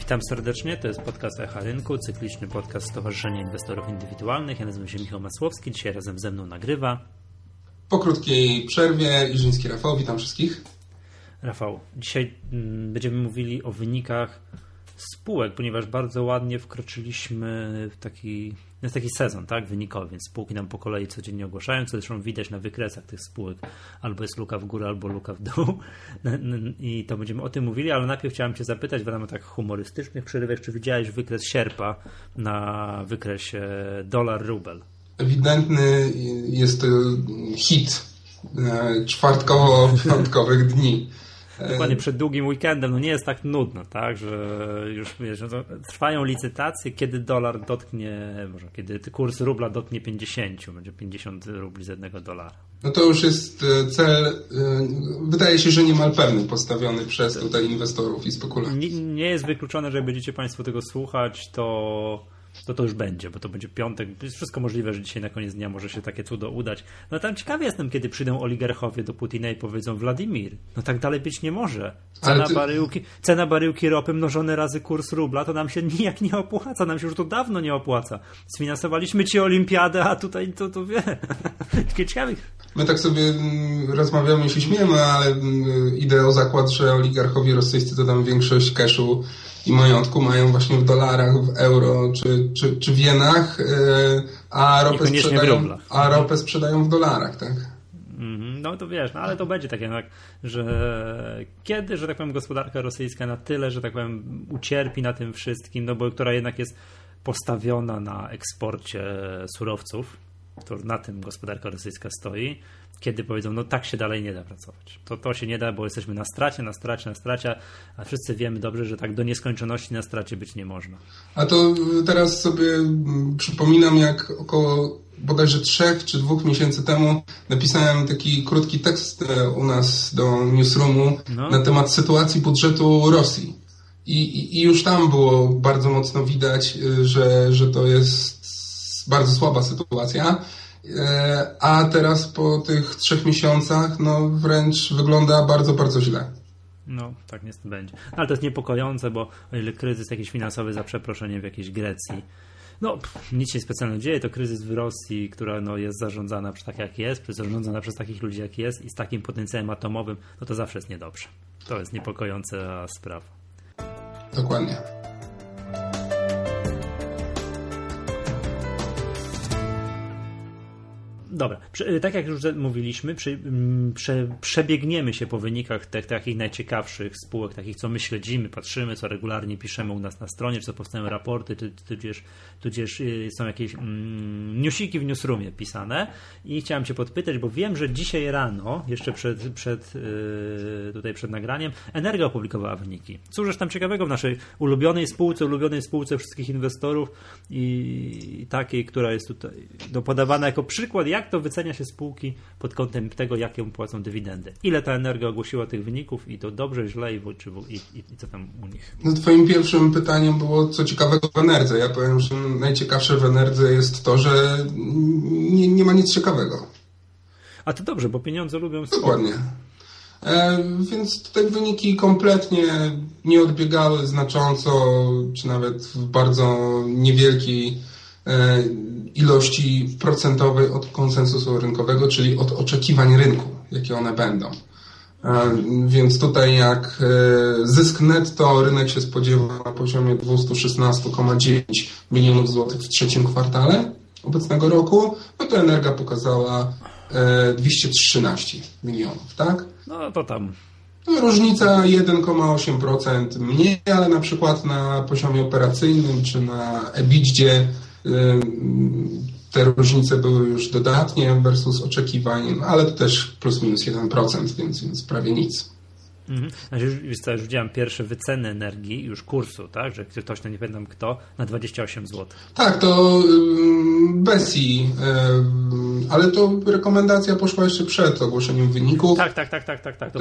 Witam serdecznie, to jest podcast Echa Rynku, cykliczny podcast Stowarzyszenia Inwestorów Indywidualnych. Ja nazywam się Michał Masłowski, dzisiaj razem ze mną nagrywa. Po krótkiej przerwie Iżyński Rafał, witam wszystkich. Rafał, dzisiaj będziemy mówili o wynikach spółek, ponieważ bardzo ładnie wkroczyliśmy w taki sezon, tak, wynikowy, więc spółki nam po kolei codziennie ogłaszają, co zresztą widać na wykresach tych spółek. Albo jest luka w górę, albo luka w dół. I to będziemy o tym mówili, ale najpierw chciałem Cię zapytać w ramach tak humorystycznych przerywek, czy widziałeś wykres sierpa na wykresie dolar-rubel? Ewidentny jest to hit czwartkowo-piątkowych dni. Dokładnie przed długim weekendem, no nie jest tak nudno, tak, że już wiesz, no trwają licytacje, kiedy dolar dotknie, może kiedy kurs rubla dotknie 50, będzie 50 rubli z $1. No to już jest cel, wydaje się, że niemal pewny, postawiony przez tutaj inwestorów i spekulantów. Nie jest wykluczone, że będziecie Państwo tego słuchać, to już będzie, bo to będzie piątek. Jest wszystko możliwe, że dzisiaj na koniec dnia może się takie cudo udać. No tam ciekawy jestem, kiedy przyjdą oligarchowie do Putina i powiedzą: Władimir, no tak dalej być nie może. Cena baryłki ropy mnożone razy kurs rubla to nam się nijak nie opłaca. Nam się już to dawno nie opłaca. Sfinansowaliśmy Ci olimpiadę, a tutaj to wie. Ciekawe. My tak sobie rozmawiamy i się śmiejemy, ale idę o zakład, że oligarchowie rosyjscy to tam większość cashu i majątku mają właśnie w dolarach, w euro czy w jenach, a ropę sprzedają w dolarach, tak? No to wiesz, no ale to będzie takie, że kiedy, że tak powiem, gospodarka rosyjska na tyle, że tak powiem, ucierpi na tym wszystkim, no bo która jednak jest postawiona na eksporcie surowców, to na tym gospodarka rosyjska stoi, kiedy powiedzą, no tak się dalej nie da pracować. To się nie da, bo jesteśmy na stracie, a wszyscy wiemy dobrze, że tak do nieskończoności na stracie być nie można. A to teraz sobie przypominam, jak około bodajże 3 czy 2 miesięcy temu napisałem taki krótki tekst u nas do newsroomu na temat sytuacji budżetu Rosji. I już tam było bardzo mocno widać, że to jest bardzo słaba sytuacja, a teraz po tych 3 miesiącach no wręcz wygląda bardzo, bardzo źle. No, tak niestety będzie. No, ale to jest niepokojące, bo o ile kryzys jakiś finansowy, za przeproszeniem, w jakiejś Grecji, no nic się specjalnie dzieje, to kryzys w Rosji, która no, jest zarządzana tak jak jest, zarządzana przez takich ludzi jak jest i z takim potencjałem atomowym, no to zawsze jest niedobrze. To jest niepokojąca sprawa. Dokładnie. Dobra, tak jak już mówiliśmy, przebiegniemy się po wynikach takich najciekawszych spółek, takich co my śledzimy, patrzymy, co regularnie piszemy u nas na stronie, czy co powstają raporty, tudzież są jakieś newsiki w newsroomie pisane i chciałem Cię podpytać, bo wiem, że dzisiaj rano, jeszcze przed nagraniem, Energa opublikowała wyniki. Cóż tam ciekawego w naszej ulubionej spółce wszystkich inwestorów i takiej, która jest tutaj podawana jako przykład, jak to wycenia się spółki pod kątem tego, jakie płacą dywidendy. Ile ta Energa ogłosiła tych wyników i to dobrze, źle i co tam u nich? No, twoim pierwszym pytaniem było, co ciekawego w Enerdze. Ja powiem, że najciekawsze w Enerdze jest to, że nie ma nic ciekawego. A to dobrze, bo pieniądze lubią Dokładnie. Więc tutaj wyniki kompletnie nie odbiegały znacząco, czy nawet w bardzo niewielkiej ilości procentowej od konsensusu rynkowego, czyli od oczekiwań rynku, jakie one będą. Więc tutaj jak zysk netto rynek się spodziewa na poziomie 216,9 milionów złotych w trzecim kwartale obecnego roku, no to Energa pokazała 213 milionów, tak? No to tam. Różnica 1,8% mniej, ale na przykład na poziomie operacyjnym czy na EBITDA te różnice były już dodatnie versus oczekiwań, ale to też plus minus 1%, więc prawie nic. Znaczy, już widziałem pierwsze wyceny Energii, już kursu, tak? Że ktoś, nie pamiętam kto, na 28 zł. Tak, to BESI, ale to rekomendacja poszła jeszcze przed ogłoszeniem wyników. Tak. To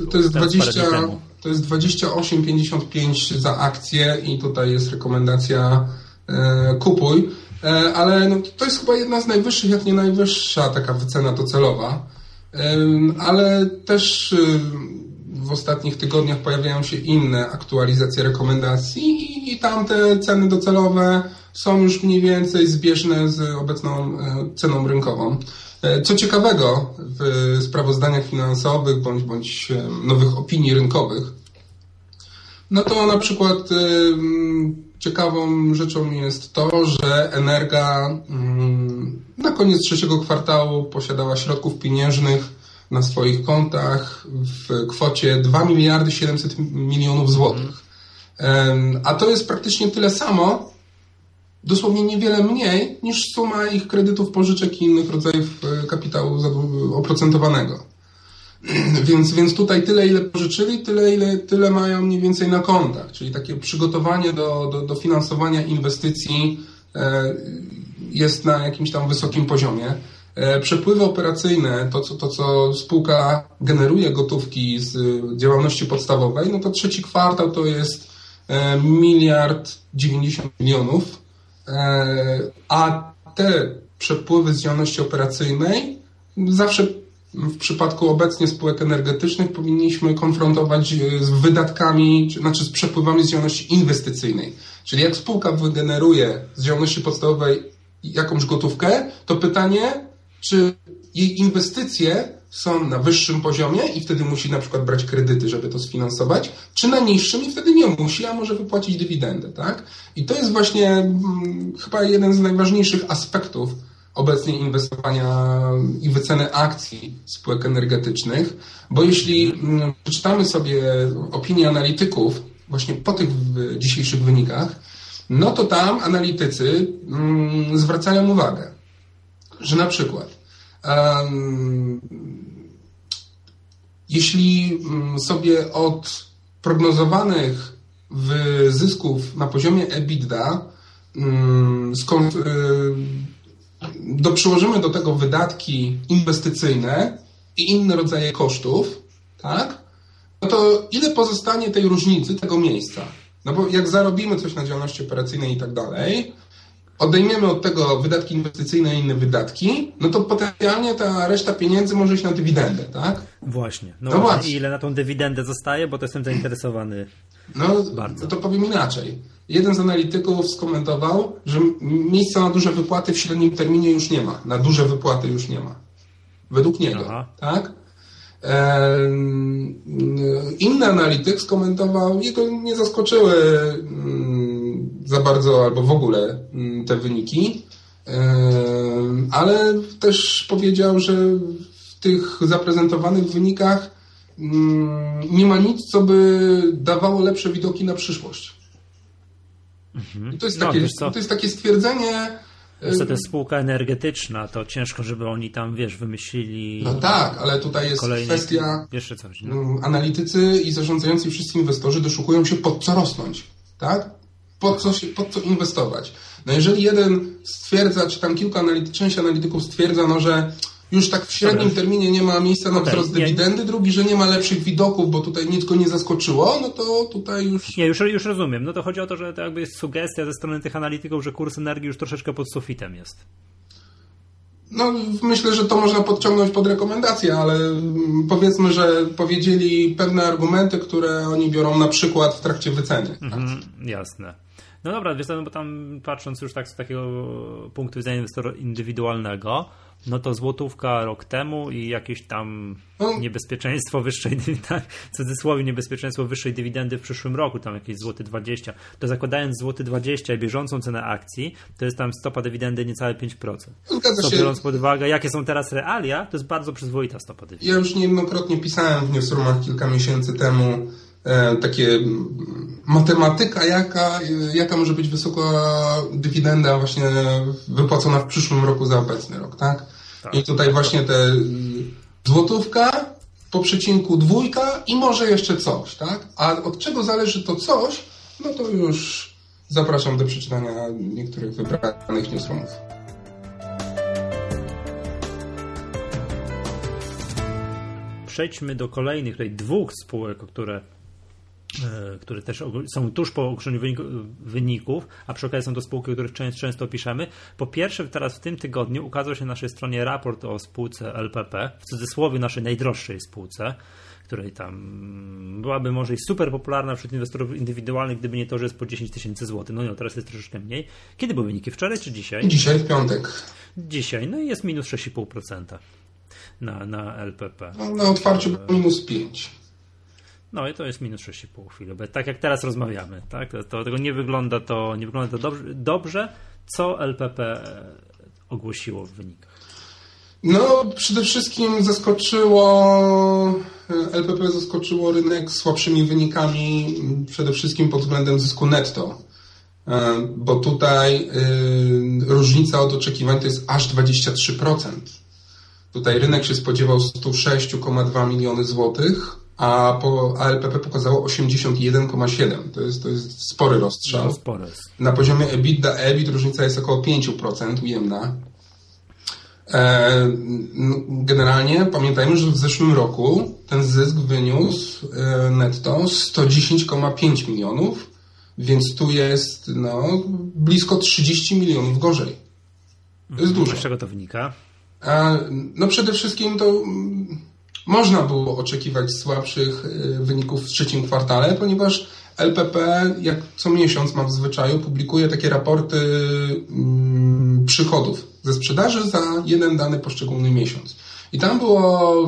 jest 28,55 za akcję i tutaj jest rekomendacja kupuj. Ale no, to jest chyba jedna z najwyższych, jak nie najwyższa taka wycena docelowa. Ale też w ostatnich tygodniach pojawiają się inne aktualizacje rekomendacji i tam te ceny docelowe są już mniej więcej zbieżne z obecną ceną rynkową. Co ciekawego w sprawozdaniach finansowych bądź nowych opinii rynkowych, no to na przykład ciekawą rzeczą jest to, że Energa na koniec trzeciego kwartału posiadała środków pieniężnych na swoich kontach w kwocie 2 miliardy 700 milionów złotych. A to jest praktycznie tyle samo, dosłownie niewiele mniej niż suma ich kredytów, pożyczek i innych rodzajów kapitału oprocentowanego. Więc tutaj tyle, ile pożyczyli, tyle mają mniej więcej na kontach. Czyli takie przygotowanie do finansowania inwestycji jest na jakimś tam wysokim poziomie. Przepływy operacyjne, to co spółka generuje gotówki z działalności podstawowej, no to trzeci kwartał to jest 1,090 milionów, a te przepływy z działalności operacyjnej zawsze w przypadku obecnie spółek energetycznych powinniśmy konfrontować z wydatkami, znaczy z przepływami z działalności inwestycyjnej. Czyli jak spółka wygeneruje z działalności podstawowej jakąś gotówkę, to pytanie, czy jej inwestycje są na wyższym poziomie i wtedy musi na przykład brać kredyty, żeby to sfinansować, czy na niższym i wtedy nie musi, a może wypłacić dywidendę, tak? I to jest właśnie chyba jeden z najważniejszych aspektów obecnie inwestowania i wyceny akcji spółek energetycznych, bo jeśli przeczytamy sobie opinie analityków właśnie po tych dzisiejszych wynikach, no to tam analitycy zwracają uwagę, że na przykład jeśli sobie od prognozowanych zysków na poziomie EBITDA przyłożymy do tego wydatki inwestycyjne i inne rodzaje kosztów, tak? No to ile pozostanie tej różnicy, tego miejsca? No bo jak zarobimy coś na działalności operacyjnej i tak dalej, odejmiemy od tego wydatki inwestycyjne i inne wydatki, no to potencjalnie ta reszta pieniędzy może iść na dywidendę, tak? Właśnie. No właśnie. I ile na tą dywidendę zostaje, bo to jestem zainteresowany bardzo. To powiem inaczej. Jeden z analityków skomentował, że miejsca na duże wypłaty w średnim terminie już nie ma. Na duże wypłaty już nie ma. Według niego. Tak? Inny analityk skomentował, jego nie zaskoczyły za bardzo albo w ogóle te wyniki, ale też powiedział, że w tych zaprezentowanych wynikach nie ma nic, co by dawało lepsze widoki na przyszłość. I to jest takie stwierdzenie. To jest spółka energetyczna, to ciężko, żeby oni tam, wymyślili. No tak, ale tutaj jest kwestia. Jeszcze coś. Analitycy i zarządzający wszyscy inwestorzy doszukują się, pod co rosnąć, tak? Pod co inwestować. No jeżeli jeden stwierdza, czy tam część analityków stwierdza, że już tak w średnim terminie nie ma miejsca na wzrost dywidendy, drugi, że nie ma lepszych widoków, bo tutaj nic go nie zaskoczyło, no to tutaj już... Nie, już rozumiem. No to chodzi o to, że to jakby jest sugestia ze strony tych analityków, że kurs energii już troszeczkę pod sufitem jest. No myślę, że to można podciągnąć pod rekomendacje, ale powiedzmy, że powiedzieli pewne argumenty, które oni biorą na przykład w trakcie wyceny. Jasne. No dobra, bo tam patrząc już tak z takiego punktu widzenia inwestora indywidualnego, no to złotówka rok temu i jakieś tam niebezpieczeństwo wyższej dywidendy, w cudzysłowie niebezpieczeństwo wyższej dywidendy w przyszłym roku, tam jakieś złoty 20, to zakładając złoty 20 i bieżącą cenę akcji, to jest tam stopa dywidendy niecałe 5%. Zgadza się. Biorąc pod uwagę, jakie są teraz realia, to jest bardzo przyzwoita stopa dywidendy. Ja już niejednokrotnie pisałem w newsroomach kilka miesięcy temu takie matematyka, jaka może być wysoka dywidenda właśnie wypłacona w przyszłym roku za obecny rok, tak? I tutaj właśnie te złotówka, po przecinku 2 i może jeszcze coś, tak? A od czego zależy to coś, no to już zapraszam do przeczytania niektórych wybranych newsroomów. Przejdźmy do kolejnych, tutaj 2 spółek, o które które też są tuż po ogłoszeniu wyników, a przy okazji są to spółki, o których często piszemy. Po pierwsze, teraz w tym tygodniu ukazał się na naszej stronie raport o spółce LPP, w cudzysłowie naszej najdroższej spółce, której tam byłaby może i super popularna wśród inwestorów indywidualnych, gdyby nie to, że jest po 10 000 złotych. No nie, teraz jest troszeczkę mniej. Kiedy były wyniki? Wczoraj czy dzisiaj? Dzisiaj, w piątek. Dzisiaj, no i jest minus 6,5% na LPP. No, na otwarciu minus 5. No i to jest minus 6,5 chwilę. Tak jak teraz rozmawiamy, tak? To nie wygląda to dobrze. Co LPP ogłosiło w wynikach? No, przede wszystkim LPP zaskoczyło rynek słabszymi wynikami, przede wszystkim pod względem zysku netto, bo tutaj różnica od oczekiwań to jest aż 23%. Tutaj rynek się spodziewał 106,2 miliony złotych, a LPP pokazało 81,7. To jest spory rozstrzał. No, spory. Na poziomie EBITDA-EBIT różnica jest około 5% ujemna. Generalnie pamiętajmy, że w zeszłym roku ten zysk wyniósł netto 110,5 milionów, więc tu jest blisko 30 milionów gorzej. To jest dużo. Z czego to wynika? No przede wszystkim to można było oczekiwać słabszych wyników w trzecim kwartale, ponieważ LPP jak co miesiąc ma w zwyczaju publikuje takie raporty przychodów ze sprzedaży za jeden dany poszczególny miesiąc. I tam było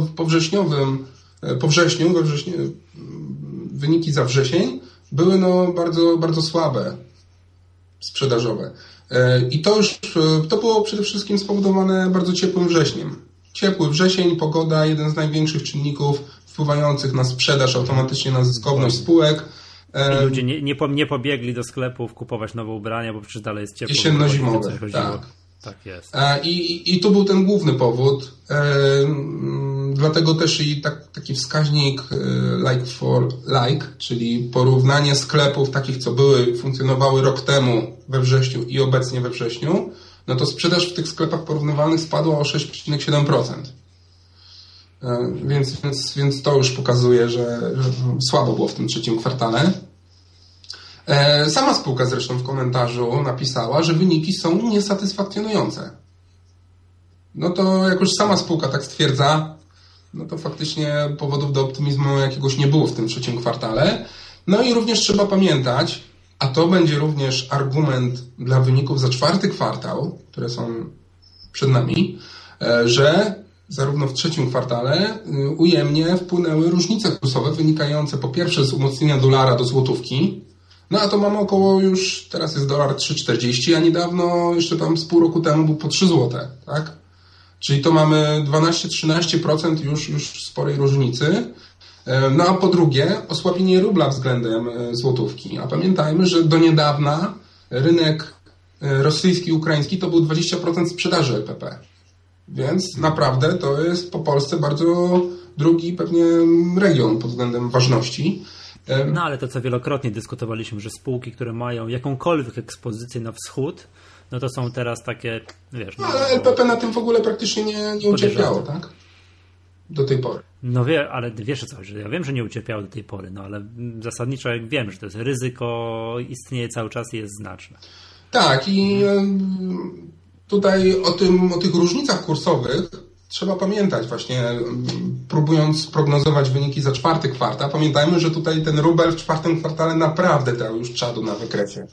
wyniki za wrzesień były bardzo, bardzo słabe sprzedażowe. I to było przede wszystkim spowodowane bardzo ciepłym wrześniem. Ciepły wrzesień, pogoda, jeden z największych czynników wpływających na sprzedaż, automatycznie na zyskowność spółek. I ludzie nie pobiegli do sklepów kupować nowe ubrania, bo przecież dalej jest ciepło. Jesienno-zimowe, tak. Tak jest. I tu był ten główny powód. Dlatego też i taki wskaźnik like for like, czyli porównanie sklepów takich, co funkcjonowały rok temu we wrześniu i obecnie we wrześniu, no to sprzedaż w tych sklepach porównywalnych spadła o 6,7%. Więc to już pokazuje, że słabo było w tym trzecim kwartale. Sama spółka zresztą w komentarzu napisała, że wyniki są niesatysfakcjonujące. No to jak już sama spółka tak stwierdza, no to faktycznie powodów do optymizmu jakiegoś nie było w tym trzecim kwartale. No i również trzeba pamiętać, a to będzie również argument dla wyników za czwarty kwartał, które są przed nami, że zarówno w trzecim kwartale ujemnie wpłynęły różnice kursowe wynikające po pierwsze z umocnienia dolara do złotówki, no a to mamy około już, teraz jest dolar 3,40, a niedawno, jeszcze tam z pół roku temu był po 3 złote, tak? Czyli to mamy 12-13% już sporej różnicy. No a po drugie osłabienie rubla względem złotówki. A pamiętajmy, że do niedawna rynek rosyjski i ukraiński to był 20% sprzedaży LPP. Więc naprawdę to jest po Polsce bardzo drugi pewnie region pod względem ważności. No ale to co wielokrotnie dyskutowaliśmy, że spółki, które mają jakąkolwiek ekspozycję na wschód, no to są teraz takie, wiesz... No, ale LPP na tym w ogóle praktycznie nie ucierpiało, tak? Do tej pory. No ale wiesz co, że ja wiem, że nie ucierpiało do tej pory, no ale zasadniczo jak wiem, że to jest ryzyko, istnieje cały czas i jest znaczne. Tak i tutaj o tych różnicach kursowych trzeba pamiętać właśnie, próbując prognozować wyniki za czwarty kwartał. Pamiętajmy, że tutaj ten rubel w czwartym kwartale naprawdę dał już czadu na wykresie.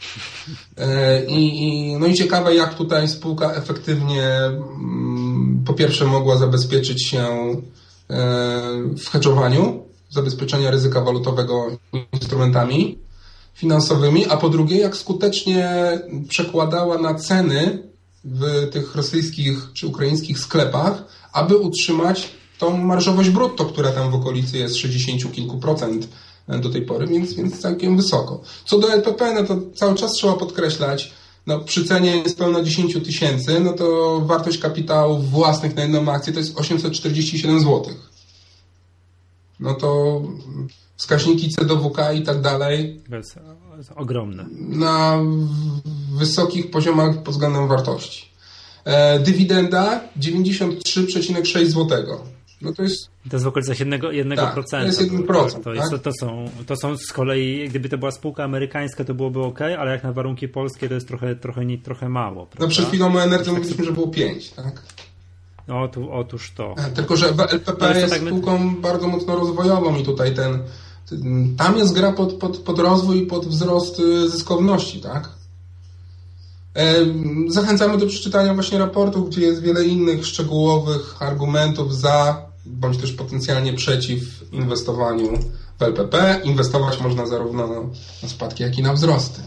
No i ciekawe, jak tutaj spółka efektywnie po pierwsze mogła zabezpieczyć się w hedżowaniu, zabezpieczenia ryzyka walutowego instrumentami finansowymi, a po drugie, jak skutecznie przekładała na ceny w tych rosyjskich czy ukraińskich sklepach, aby utrzymać tą marżowość brutto, która tam w okolicy jest 60 kilku procent do tej pory, więc całkiem wysoko. Co do LPP, no to cały czas trzeba podkreślać, no przy cenie niespełna 10 000, no to wartość kapitałów własnych na jedną akcję to jest 847 zł. No to wskaźniki CDWK i tak dalej. To jest ogromne. Na wysokich poziomach pod względem wartości. Dywidenda 93,6 zł. No to jest w okolicach 1%. Tak, to jest 1%. To są z kolei, gdyby to była spółka amerykańska, to byłoby ok, ale jak na warunki polskie, to jest trochę mało. Prawda? No przed chwilą o Energy mówiliśmy, że było 5, tak? No, otóż to. Tylko, że LPP jest spółką bardzo mocno rozwojową i tutaj tam jest gra pod rozwój i pod wzrost zyskowności, tak? Zachęcamy do przeczytania właśnie raportów, gdzie jest wiele innych szczegółowych argumentów za, bądź też potencjalnie przeciw inwestowaniu w LPP. Inwestować można zarówno na spadki, jak i na wzrosty.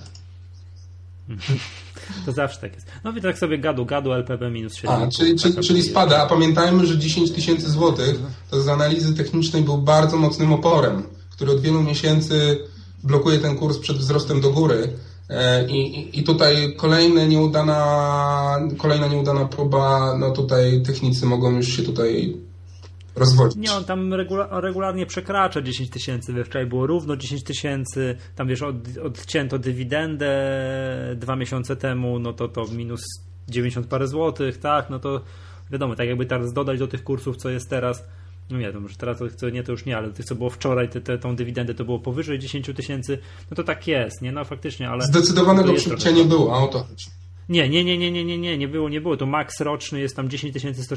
To zawsze tak jest. No i tak sobie gadu LPP minus 7,5. Czyli spada, a pamiętajmy, że 10 tysięcy złotych to z analizy technicznej był bardzo mocnym oporem, który od wielu miesięcy blokuje ten kurs przed wzrostem do góry. I tutaj kolejna nieudana próba, no tutaj technicy mogą już się tutaj rozwodzić. Nie, on tam regularnie przekracza 10 tysięcy, wczoraj było równo 10 tysięcy, tam wiesz, odcięto dywidendę 2 miesiące temu, no to minus 90 parę złotych, tak, no to wiadomo, tak jakby teraz dodać do tych kursów, co jest teraz, no nie wiem, że teraz to już nie, ale do tych, co było wczoraj, tą dywidendę to było powyżej 10 tysięcy, no to tak jest, nie, no faktycznie, ale... Zdecydowanego przybcia nie było, a o to chodzi. Nie było, to maks roczny jest tam 10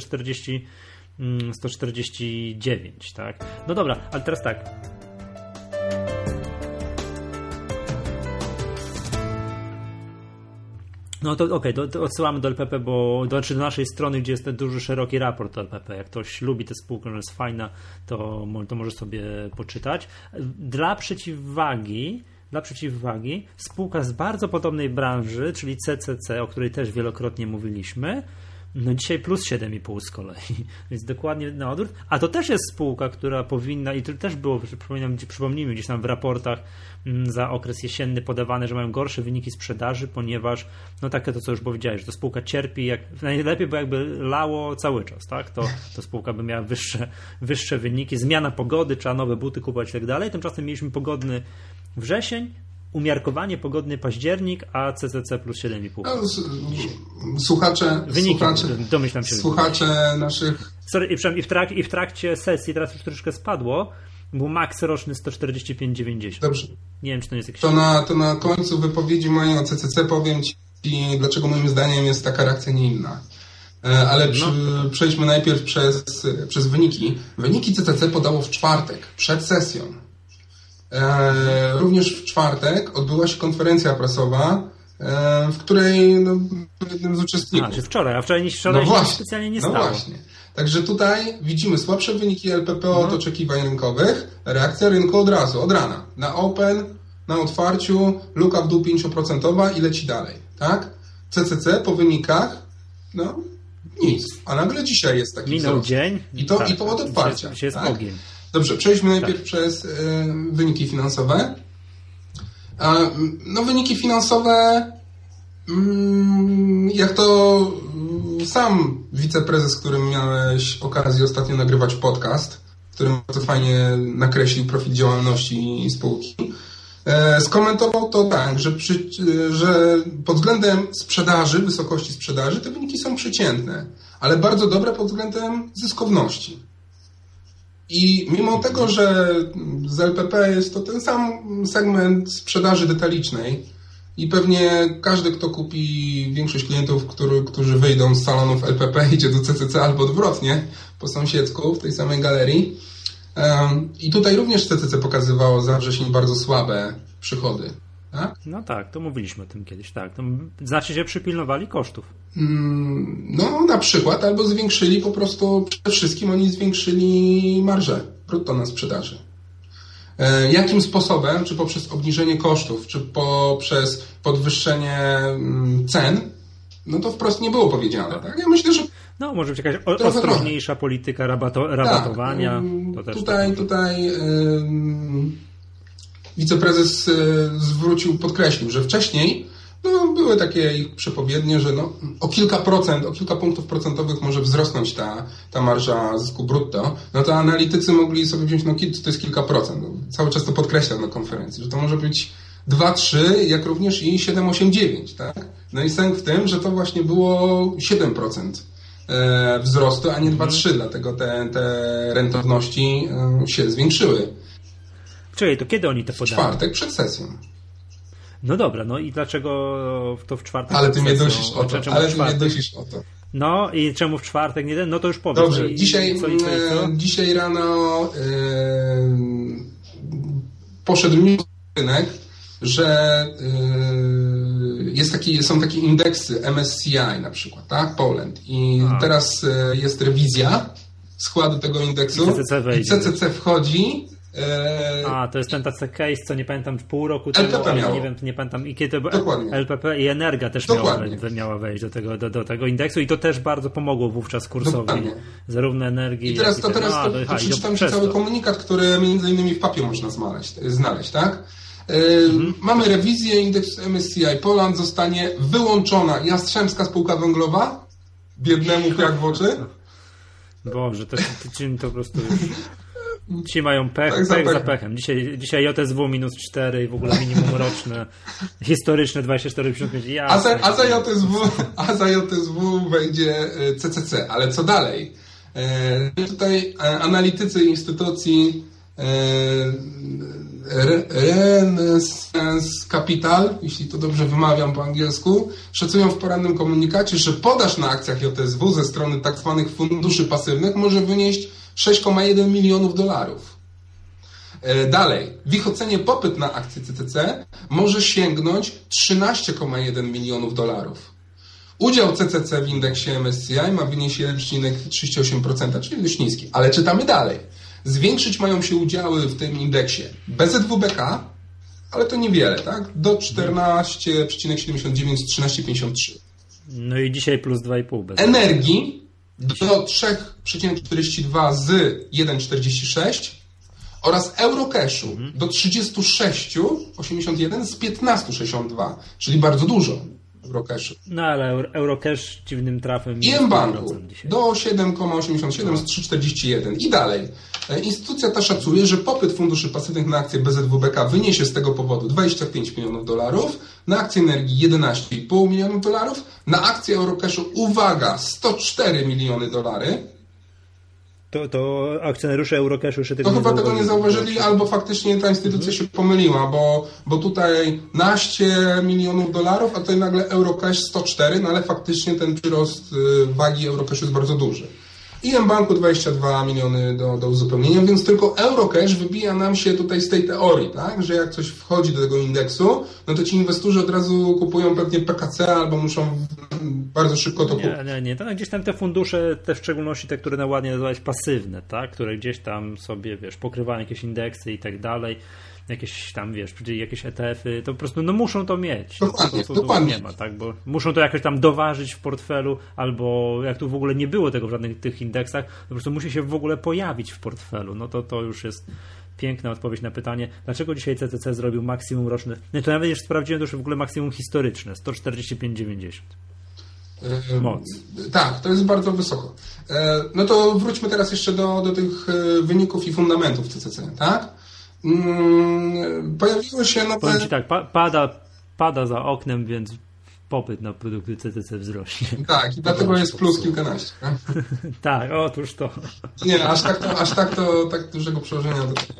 149, tak? No dobra, ale teraz tak. No to okej, to odsyłamy do LPP, do naszej strony, gdzie jest ten duży, szeroki raport o LPP. Jak ktoś lubi tę spółkę, że jest fajna, to może sobie poczytać. Dla przeciwwagi spółka z bardzo podobnej branży, czyli CCC, o której też wielokrotnie mówiliśmy, no dzisiaj plus 7,5 z kolei, więc dokładnie na odwrót. A to też jest spółka, która powinna, i to też było, przypomnijmy, gdzieś tam w raportach za okres jesienny podawane, że mają gorsze wyniki sprzedaży, ponieważ, no takie to, co już powiedziałeś, że to spółka cierpi, najlepiej by jakby lało cały czas, tak? To spółka by miała wyższe wyniki, zmiana pogody, trzeba nowe buty kupować i tak dalej. Tymczasem mieliśmy pogodny wrzesień, umiarkowanie pogodny październik, a CCC plus 7,5. No, słuchacze naszych... Sorry, i w trakcie sesji, teraz już troszeczkę spadło, był maks roczny 145,90. Dobrze. Nie wiem, czy to jest jakiś... To na końcu wypowiedzi mojej o CCC powiem Ci, dlaczego moim zdaniem jest taka reakcja nie inna. Ale przejdźmy najpierw przez wyniki. Wyniki CCC podało w czwartek, przed sesją. Również w czwartek odbyła się konferencja prasowa, w której jednym z uczestników... Czy wczoraj, nic specjalnie nie stało. No właśnie. Także tutaj widzimy słabsze wyniki LPP od oczekiwań rynkowych, reakcja rynku od razu, od rana. Na open, na otwarciu, luka w dół 5% i leci dalej. Tak? CCC po wynikach, nic. A nagle dzisiaj jest taki minął wzrost. Dzień. I to od otwarcia. Dzisiaj jest ogień. Dobrze, przejdźmy najpierw przez wyniki finansowe. Wyniki finansowe, jak to sam wiceprezes, z którym miałeś okazję ostatnio nagrywać podcast, w którym bardzo fajnie nakreślił profil działalności spółki, skomentował to tak, że pod względem sprzedaży, wysokości sprzedaży, te wyniki są przeciętne, ale bardzo dobre pod względem zyskowności. I mimo tego, że z LPP jest to ten sam segment sprzedaży detalicznej i pewnie każdy, kto kupi, większość klientów, którzy wyjdą z salonów LPP, idzie do CCC albo odwrotnie, po sąsiedzku, w tej samej galerii. I tutaj również CCC pokazywało za wrzesień bardzo słabe przychody. Tak? No tak, to mówiliśmy o tym kiedyś, tak. To znaczy, że przypilnowali kosztów. Na przykład, albo zwiększyli po prostu, przede wszystkim oni zwiększyli marżę brutto na sprzedaży. Jakim sposobem? Czy poprzez obniżenie kosztów, czy poprzez podwyższenie cen? No to wprost nie było powiedziane. Tak? Ja myślę, że może być jakaś ostrożniejsza polityka rabatowania. Tak, to też tutaj wiceprezes podkreślił, że wcześniej były takie ich przepowiednie, że o kilka punktów procentowych może wzrosnąć ta marża zysku brutto. No to analitycy mogli sobie wziąć, to jest kilka procent. Cały czas to podkreślam na konferencji, że to może być 2-3, jak również i 7-8-9, tak? No i sęk w tym, że to właśnie było 7% wzrostu, a nie 2-3, dlatego te rentowności się zwiększyły. Czyli to kiedy oni to podają? W czwartek przed sesją. No dobra, no i dlaczego to w czwartek? Ale ty mnie dusisz o to. No i czemu w czwartek nie? No to już powiedz. Dobrze, dzisiaj rano poszedł news rynek, że są takie indeksy MSCI na przykład, tak? Poland. I teraz jest rewizja składu tego indeksu. I CCC wchodzi. To jest ten tacy case, co nie pamiętam, pół roku temu, nie pamiętam, i kiedy LPP i Energa też miała wejść do tego indeksu i to też bardzo pomogło wówczas kursowi. Dokładnie. Zarówno energii, i teraz przeczytam ci cały komunikat, który między innymi w papie można znaleźć, tak? Mamy rewizję, indeks MSCI Poland zostanie wyłączona Jastrzębska Spółka Węglowa, biednemu jak w oczy. Boże, to po prostu... Ci mają pech za pechem. Dzisiaj JSW -4 i w ogóle minimum roczne, historyczne 24,55. A za JSW wejdzie CCC. Ale co dalej? Tutaj analitycy instytucji Renaissance Capital, jeśli to dobrze wymawiam po angielsku, szacują w porannym komunikacie, że podaż na akcjach JSW ze strony tak zwanych funduszy pasywnych może wynieść $6,1 milionów. Dalej, w ich ocenie popyt na akcje CCC może sięgnąć $13,1 milionów. Udział CCC w indeksie MSCI ma wynieść 1,38%, czyli dość niski. Ale czytamy dalej. Zwiększyć mają się udziały w tym indeksie BZWBK, ale to niewiele, tak? Do 14,79 z 13,53. No i dzisiaj plus 2,5. Energii do 3,42 z 1,46 oraz Eurocashu do 36,81 z 15,62, czyli bardzo dużo Eurocashu. No ale Eurocash dziwnym trafem... I mBanku do 7,87 z 3,41 i dalej. Instytucja ta szacuje, że popyt funduszy pasywnych na akcje BZWBK wyniesie z tego powodu $25 milionów, na akcje energii $11,5 milionów, na akcje Eurocashu, uwaga, $104 miliony. To akcjonariusze Eurocashu jeszcze tego nie zauważyli. Chyba tego nie zauważyli, albo faktycznie ta instytucja się pomyliła, bo tutaj $11 milionów, a tutaj nagle Eurocash 104, no ale faktycznie ten przyrost wagi Eurocashu jest bardzo duży. I mBanku 22 miliony do uzupełnienia, więc tylko Eurocash wybija nam się tutaj z tej teorii, tak? Że jak coś wchodzi do tego indeksu, no to ci inwestorzy od razu kupują pewnie PKC albo muszą bardzo szybko to kupić. Nie. To gdzieś tam te fundusze, te w szczególności te, które ładnie nazywać pasywne, tak? Które gdzieś tam sobie, pokrywają jakieś indeksy i tak dalej, jakieś tam, jakieś ETF-y, to po prostu muszą to mieć. Dokładnie. Nie ma, tak? Bo muszą to jakoś tam doważyć w portfelu, albo jak tu w ogóle nie było tego w żadnych tych indeksach, to po prostu musi się w ogóle pojawić w portfelu. No to już jest piękna odpowiedź na pytanie, dlaczego dzisiaj CCC zrobił maksimum roczne. To nawet już sprawdziłem, to już w ogóle maksimum historyczne, 145,90. Moc. Tak, to jest bardzo wysoko. No to wróćmy teraz jeszcze do tych wyników i fundamentów CCC, tak? Pojawiły się nowe... Powiem ci tak, pada za oknem, więc popyt na produkty CCC wzrośnie. Tak, i dlatego jest plus kilkanaście. Tak, otóż to. Nie, aż tak dużego przełożenia do tego.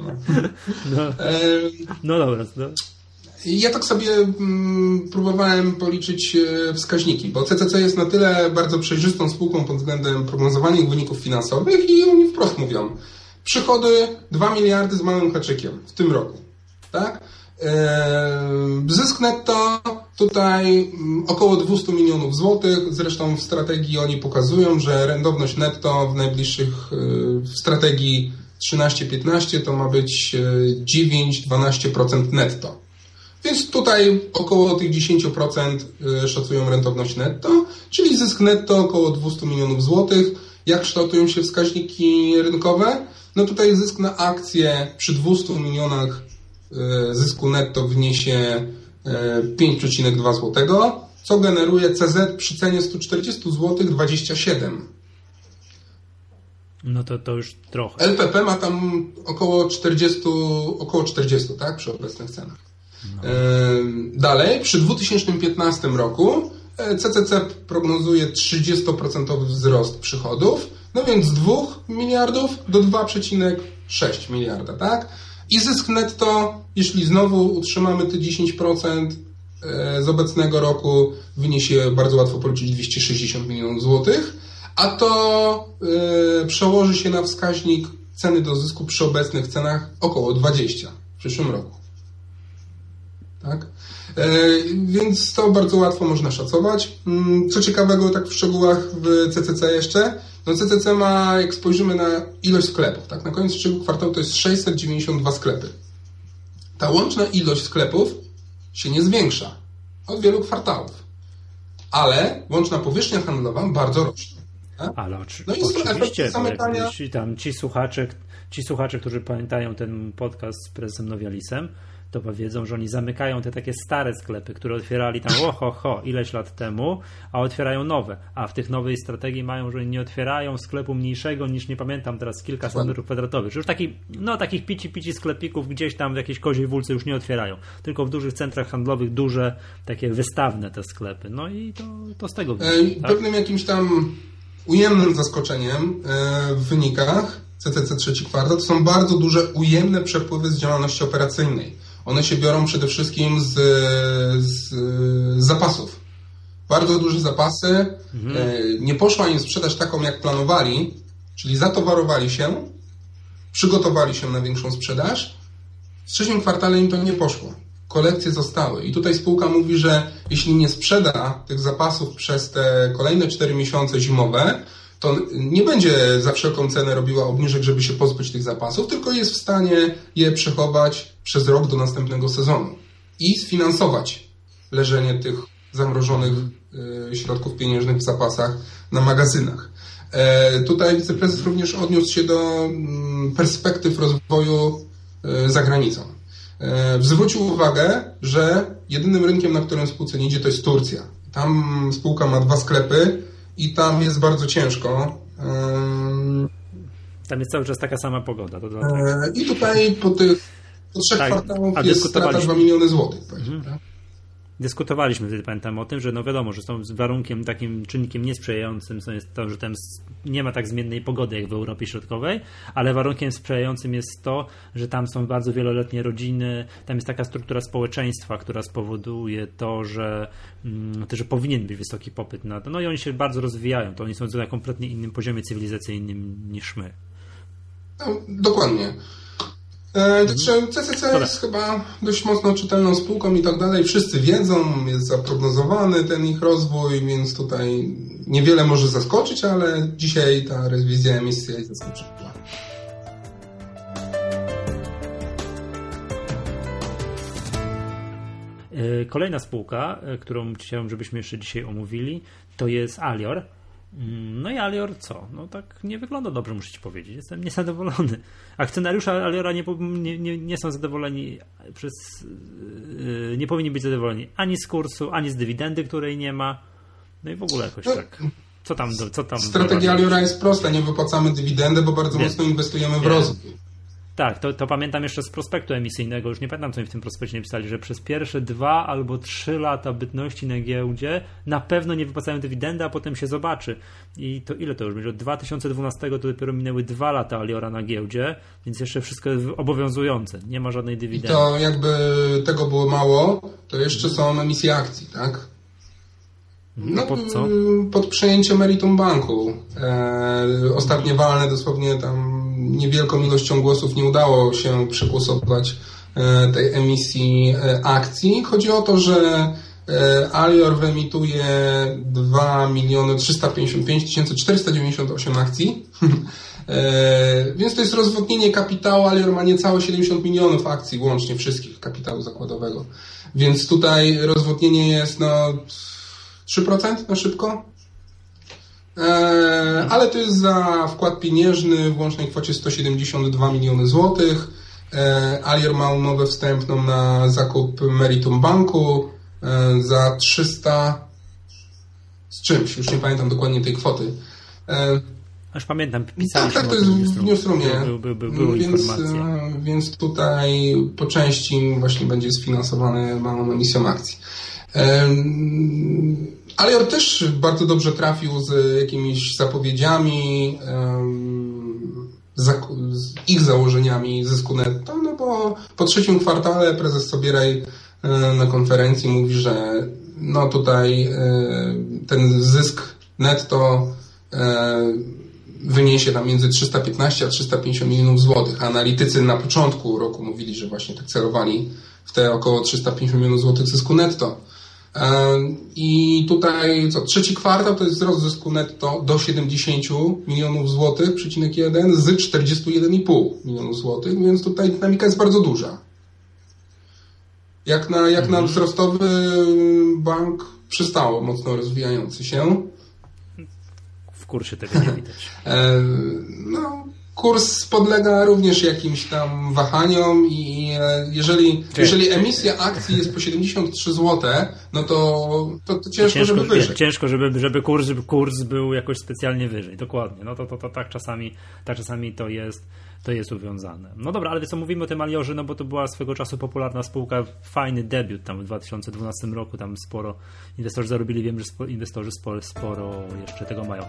No dobra. No. Ja tak sobie próbowałem policzyć wskaźniki, bo CCC jest na tyle bardzo przejrzystą spółką pod względem prognozowania ich wyników finansowych i oni wprost mówią, przychody 2 miliardy z małym haczykiem w tym roku, tak? Zysk netto tutaj około 200 milionów złotych, zresztą w strategii oni pokazują, że rentowność netto w najbliższych, w strategii 13-15 to ma być 9-12% netto. Więc tutaj około tych 10% szacują rentowność netto, czyli zysk netto około 200 milionów złotych. Jak kształtują się wskaźniki rynkowe? No tutaj zysk na akcję przy 200 milionach zysku netto wyniesie 5,2 zł, co generuje CZ przy cenie 140 zł 27. No to już trochę. LPP ma tam około 40, tak, przy obecnych cenach. No. Dalej, przy 2015 roku CCC prognozuje 30% wzrost przychodów, no więc z 2 miliardów do 2,6 miliarda, tak? I zysk netto, jeśli znowu utrzymamy te 10% z obecnego roku, wyniesie bardzo łatwo policzyć 260 milionów złotych, a to przełoży się na wskaźnik ceny do zysku przy obecnych cenach około 20 w przyszłym roku. Tak? Więc to bardzo łatwo można szacować. Co ciekawego, tak w szczegółach w CCC jeszcze, no CCC ma, jak spojrzymy na ilość sklepów, tak? Na koniec trzeciego kwartału to jest 692 sklepy. Ta łączna ilość sklepów się nie zwiększa od wielu kwartałów, ale łączna powierzchnia handlowa bardzo rośnie. Tak? Ale oczywiście, zamykania... tam ci słuchacze, którzy pamiętają ten podcast z prezesem Nowialisem, to powiedzą, że oni zamykają te takie stare sklepy, które otwierali tam ileś lat temu, a otwierają nowe. A w tych nowej strategii mają, że nie otwierają sklepu mniejszego niż, nie pamiętam teraz, kilkaset metrów kwadratowych. Już takich pici sklepików gdzieś tam w jakiejś Koziej Wólce już nie otwierają. Tylko w dużych centrach handlowych duże, takie wystawne te sklepy. No i to z tego wynika. Tak? Pewnym jakimś tam ujemnym zaskoczeniem w wynikach CCC trzeci kwartał to są bardzo duże ujemne przepływy z działalności operacyjnej. One się biorą przede wszystkim z zapasów. Bardzo duże zapasy. Nie poszła im sprzedaż taką, jak planowali, czyli zatowarowali się, przygotowali się na większą sprzedaż. W trzecim kwartale im to nie poszło. Kolekcje zostały. I tutaj spółka mówi, że jeśli nie sprzeda tych zapasów przez te kolejne 4 miesiące zimowe, to nie będzie za wszelką cenę robiła obniżek, żeby się pozbyć tych zapasów, tylko jest w stanie je przechować przez rok do następnego sezonu i sfinansować leżenie tych zamrożonych środków pieniężnych w zapasach na magazynach. Tutaj wiceprezes również odniósł się do perspektyw rozwoju za granicą. Zwrócił uwagę, że jedynym rynkiem, na którym spółce nie idzie, to jest Turcja. Tam spółka ma 2 sklepy, i tam jest bardzo ciężko. Tam jest cały czas taka sama pogoda. To I tutaj po 3 kwartałach jest strata 2 miliony złotych. Tak? Dyskutowaliśmy wtedy, pamiętam, o tym, że no wiadomo, że są warunkiem, takim czynnikiem niesprzyjającym jest to, że tam nie ma tak zmiennej pogody jak w Europie Środkowej, ale warunkiem sprzyjającym jest to, że tam są bardzo wieloletnie rodziny, tam jest taka struktura społeczeństwa, która spowoduje to, że powinien być wysoki popyt na to. No i oni się bardzo rozwijają, to oni są na kompletnie innym poziomie cywilizacyjnym niż my. No, dokładnie. Także CCC jest chyba dość mocno czytelną spółką i tak dalej. Wszyscy wiedzą, jest zaprognozowany ten ich rozwój, więc tutaj niewiele może zaskoczyć, ale dzisiaj ta rewizja emisji zaskoczyła. Kolejna spółka, którą chciałem, żebyśmy jeszcze dzisiaj omówili, to jest Alior. No i Alior co? No tak nie wygląda dobrze, muszę ci powiedzieć. Jestem niezadowolony. Akcjonariusze Aliora nie są zadowoleni nie powinni być zadowoleni ani z kursu, ani z dywidendy, której nie ma. No i w ogóle jakoś tak. Co tam? Strategia Aliora jest prosta. Nie wypłacamy dywidendy, bo bardzo mocno inwestujemy w rozwój. Tak, to pamiętam jeszcze z prospektu emisyjnego, już nie pamiętam, co mi w tym prospekcie napisali, że przez pierwsze 2 albo 3 lata bytności na giełdzie na pewno nie wypłacają dywidendy, a potem się zobaczy. I to ile to już będzie? Od 2012 to dopiero minęły 2 lata Aliora na giełdzie, więc jeszcze wszystko jest obowiązujące. Nie ma żadnej dywidendy. I to jakby tego było mało, to jeszcze są emisje akcji, tak? No, pod co? Pod przejęcie Meritum Banku. Ostatnie walne dosłownie tam niewielką ilością głosów nie udało się przegłosować tej emisji akcji. Chodzi o to, że Alior wyemituje 2 355 498 akcji. Więc to jest rozwodnienie kapitału. Alior ma niecałe 70 milionów akcji łącznie wszystkich kapitału zakładowego. Więc tutaj rozwodnienie jest 3% na szybko. Ale to jest za wkład pieniężny w łącznej kwocie 172 miliony złotych. Alior ma umowę wstępną na zakup Meritum Banku za 300 z czymś, już nie pamiętam dokładnie tej kwoty. Aż pamiętam, pisaliśmy tak, to jest w newsroomie. Były informacje. Więc tutaj po części właśnie będzie sfinansowane małą emisją akcji. Alior też bardzo dobrze trafił z jakimiś zapowiedziami, z ich założeniami zysku netto, no bo po trzecim kwartale prezes Sobieraj na konferencji mówi, że no tutaj ten zysk netto wyniesie tam między 315 a 350 milionów złotych. Analitycy na początku roku mówili, że właśnie tak celowali w te około 350 milionów złotych zysku netto. I tutaj trzeci kwartał to jest wzrost zysku netto do 70 milionów złotych, przecinek 1 z 41,5 milionów złotych, więc tutaj dynamika jest bardzo duża. Jak na wzrostowy bank przystało, mocno rozwijający się. W kursie tego nie widać. Kurs podlega również jakimś tam wahaniom i jeżeli emisja akcji jest po 73 zł, no to ciężko, żeby wyżej. Ciężko, żeby kurs był jakoś specjalnie wyżej. Dokładnie. No to tak czasami to jest uwiązane. No dobra, ale co mówimy o tym Aliorze, no bo to była swego czasu popularna spółka, fajny debiut tam w 2012 roku, tam sporo inwestorzy zarobili, wiem, że inwestorzy sporo jeszcze tego mają.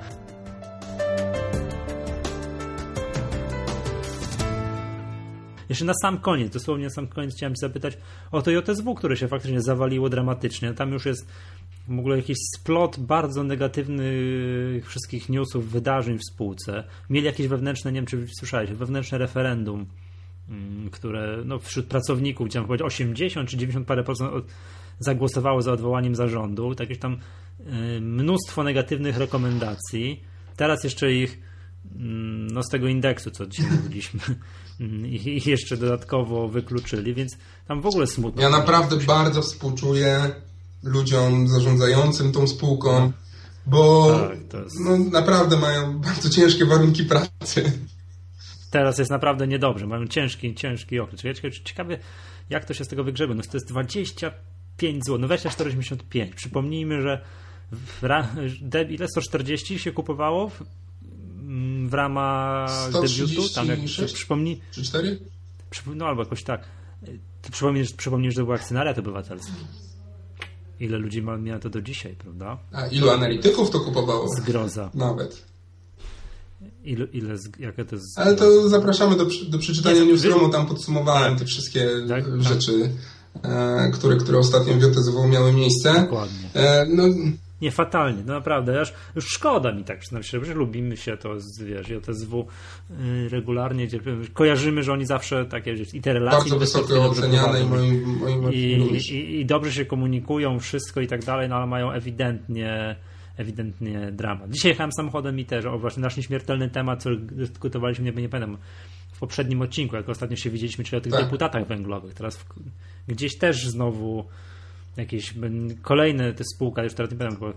Jeszcze na sam koniec, dosłownie na sam koniec chciałem zapytać o to JSW, które się faktycznie zawaliło dramatycznie. Tam już jest w ogóle jakiś splot bardzo negatywnych wszystkich newsów, wydarzeń w spółce. Mieli jakieś wewnętrzne, nie wiem czy słyszałeś, wewnętrzne referendum, które no, wśród pracowników, chciałem powiedzieć 80 czy 90 parę procent zagłosowało za odwołaniem zarządu. Jakieś tam mnóstwo negatywnych rekomendacji. Teraz jeszcze ich no, z tego indeksu, co dzisiaj mówiliśmy, ich jeszcze dodatkowo wykluczyli, więc tam w ogóle smutno. Ja naprawdę bardzo współczuję ludziom zarządzającym tą spółką, bo no, naprawdę mają bardzo ciężkie warunki pracy. Teraz jest naprawdę niedobrze, mają ciężki okres. Ciekawe, jak to się z tego wygrzebie. No to jest 25 zł, no 24,85. Przypomnijmy, że ile 140 się kupowało w ramach debiutu? Tam jak przypomnij. Czy 4? No albo jakoś tak. Ty przypomnisz, że był akcjonariat obywatelski. Ile ludzi miało to do dzisiaj, prawda? A ilu analityków to kupowało? Zgroza. Nawet. Jakie to jest... Ale to zapraszamy do przeczytania newsroomu, tam podsumowałem te wszystkie rzeczy, które ostatnio w JSW miały miejsce. Dokładnie. Nie, fatalnie, no naprawdę, już szkoda mi tak, przyznam się, że lubimy się, to wiesz, JSW regularnie, kojarzymy, że oni zawsze takie, i te relacje bardzo wysoko oceniane i dobrze się komunikują, wszystko i tak dalej, no ale mają ewidentnie dramat. Dzisiaj jechałem samochodem i też, właśnie nasz nieśmiertelny temat, co dyskutowaliśmy, nie pamiętam, w poprzednim odcinku, jak ostatnio się widzieliśmy, czyli o tych deputatach węglowych. Teraz gdzieś też znowu jakieś kolejne te spółka, już teraz nie pamiętam,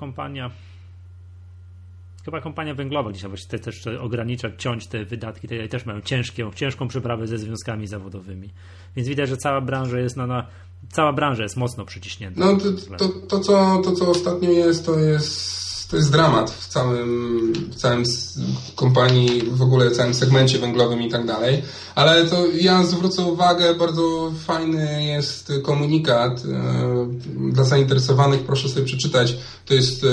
chyba kompania węglowa gdzieś właśnie też ograniczać, ciąć te wydatki, też mają ciężką przeprawę ze związkami zawodowymi. Więc widać, że cała branża jest mocno przyciśnięta. No to co ostatnio jest, to jest dramat w całym kompanii, w ogóle całym segmencie węglowym i tak dalej. Ale to ja zwrócę uwagę, bardzo fajny jest komunikat dla zainteresowanych, proszę sobie przeczytać. To jest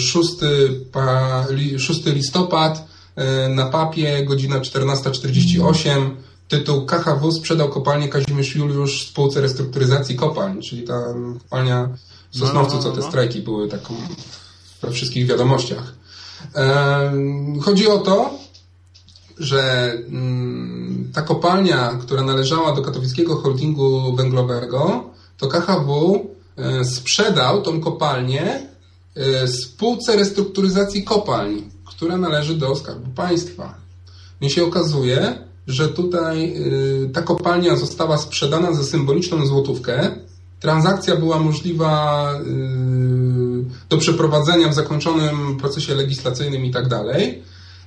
6 listopad na papie, godzina 14:48. Tytuł: KHW sprzedał kopalnię Kazimierz Juliusz spółce restrukturyzacji kopalń, czyli ta kopalnia w Sosnowcu, co te strajki były taką we wszystkich wiadomościach. Chodzi o to, że ta kopalnia, która należała do katowickiego holdingu węglowego, to KHW sprzedał tą kopalnię spółce restrukturyzacji kopalń, która należy do Skarbu Państwa. I się okazuje, że tutaj ta kopalnia została sprzedana za symboliczną złotówkę. Transakcja była możliwa do przeprowadzenia w zakończonym procesie legislacyjnym i tak dalej.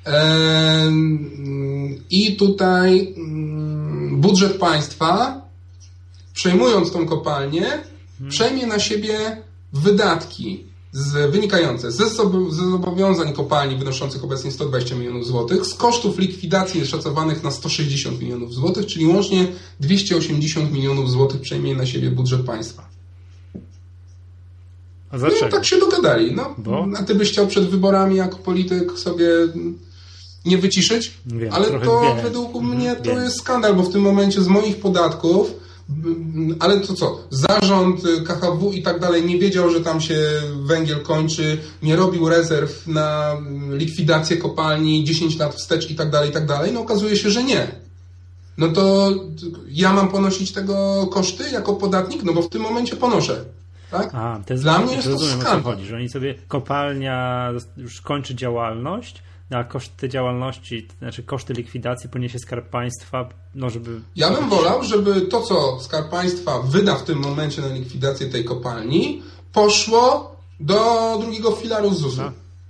I tutaj budżet państwa, przejmując tą kopalnię, przejmie na siebie wydatki wynikające ze zobowiązań kopalni wynoszących obecnie 120 milionów złotych, z kosztów likwidacji szacowanych na 160 milionów złotych, czyli łącznie 280 milionów złotych przejmie na siebie budżet państwa. A dlaczego? No tak się dogadali. No, a ty byś chciał przed wyborami jako polityk sobie nie wyciszyć? Wiem, ale to według mnie to jest skandal, bo w tym momencie z moich podatków, ale to co? Zarząd KHW i tak dalej nie wiedział, że tam się węgiel kończy, nie robił rezerw na likwidację kopalni 10 lat wstecz i tak dalej. No okazuje się, że nie. No to ja mam ponosić tego koszty jako podatnik? No bo w tym momencie ponoszę. Tak? To jest, dla mnie jest to skandal. O co chodzi, że oni sobie, kopalnia już kończy działalność, a koszty działalności, znaczy koszty likwidacji poniesie Skarb Państwa, no żeby... Ja bym wolał, żeby to, co Skarb Państwa wyda w tym momencie na likwidację tej kopalni, poszło do drugiego filaru ZUS-u.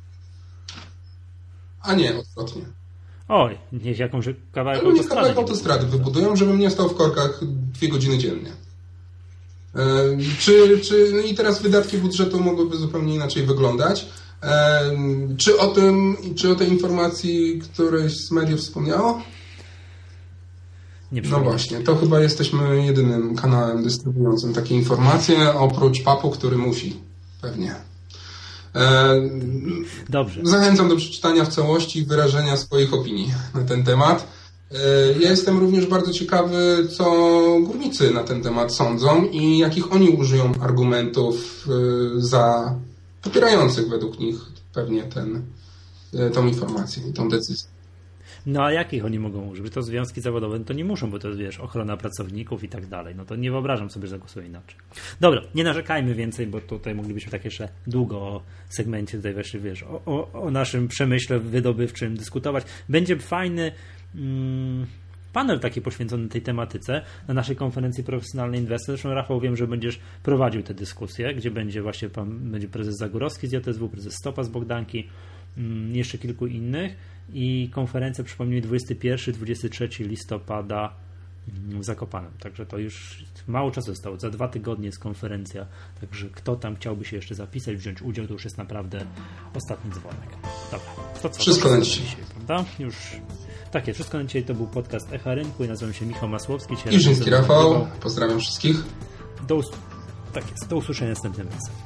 A nie odwrotnie. Oj, niech jakąś kawałek autostrady. Niech kawałek autostrady wybudują, żebym nie stał w korkach 2 godziny dziennie. No i teraz wydatki budżetu mogłyby zupełnie inaczej wyglądać. Czy o tej informacji któreś z mediów wspomniało? Nie no właśnie, to chyba jesteśmy jedynym kanałem dystrybuującym takie informacje, oprócz PAP-u, który musi, pewnie. Dobrze. Zachęcam do przeczytania w całości i wyrażenia swoich opinii na ten temat. Ja jestem również bardzo ciekawy, co górnicy na ten temat sądzą i jakich oni użyją argumentów popierających według nich pewnie tą informację i tą decyzję. No a jakich oni mogą użyć? To związki zawodowe to nie muszą, bo to jest, ochrona pracowników i tak dalej. No to nie wyobrażam sobie, że zagłosuję inaczej. Dobra, nie narzekajmy więcej, bo tutaj moglibyśmy tak jeszcze długo o segmencie tutaj właśnie, o naszym przemyśle wydobywczym dyskutować. Będzie fajny panel taki poświęcony tej tematyce na naszej konferencji Profesjonalny Inwestor. Zresztą Rafał, wiem, że będziesz prowadził tę dyskusję, gdzie będzie właśnie będzie prezes Zagórowski z JSW, prezes Stopa z Bogdanki, jeszcze kilku innych i konferencja, przypomnij, 21-23 listopada w Zakopanem. Także to już mało czasu zostało. Za 2 tygodnie jest konferencja. Także kto tam chciałby się jeszcze zapisać, wziąć udział, to już jest naprawdę ostatni dzwonek. Dobra. To co? Wszystko na dzisiaj. Prawda? Już takie. Wszystko na dzisiaj. To był podcast Echa Rynku i nazywam się Michał Masłowski. I Żyński Rafał. Pozdrawiam wszystkich. Do usłyszenia następnym razem.